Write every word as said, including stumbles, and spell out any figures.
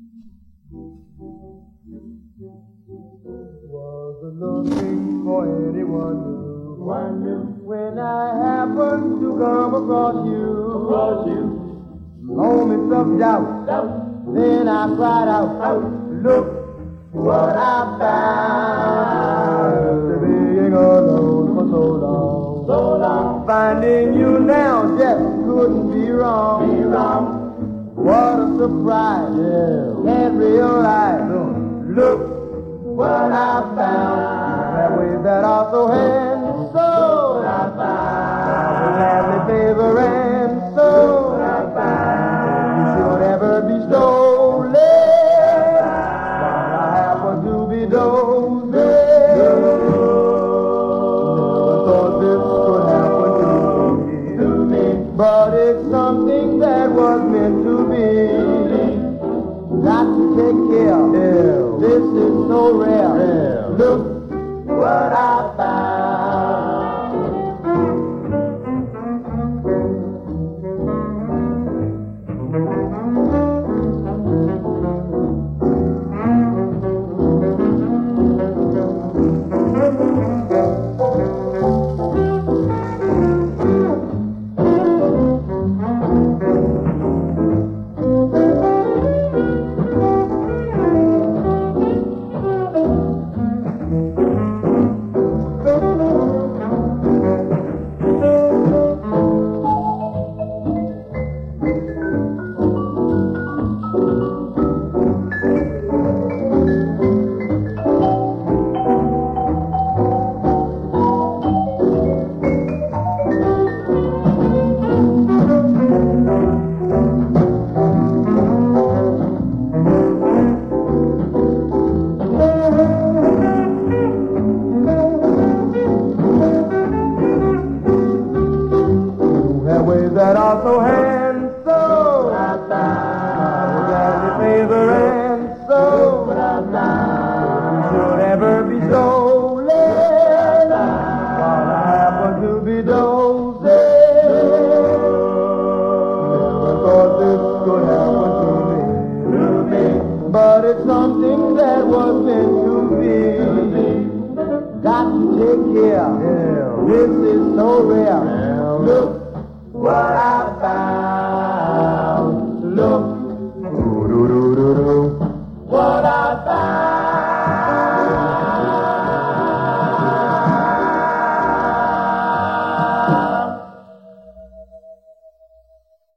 Wasn't looking for anyone new. One new. When I happened to come across you, across you. Moments of doubt, doubt. Then I cried out, out. Look what I found. After being alone for so long, so long. Finding you now just couldn't be wrong. Be wrong. What a surprise! Yeah. Can't realize. Look what I found. That way that I so hands, so what I found. With lovely favor and so what I found. You should ever be stolen. While I happen to be dozing. Never thought this could happen to me. To me. But it's something that was meant to be. Got to take care. Yeah. This is so rare. Yeah. Look what I found. That are so handsome, I found. With lovely favor and so I found. You should ever be stolen. While I happen to be dozing. Never thought this could happen to me. To me. But it's something that was meant to be. Got to take care. Yeah. This is so rare. Yeah. Look what I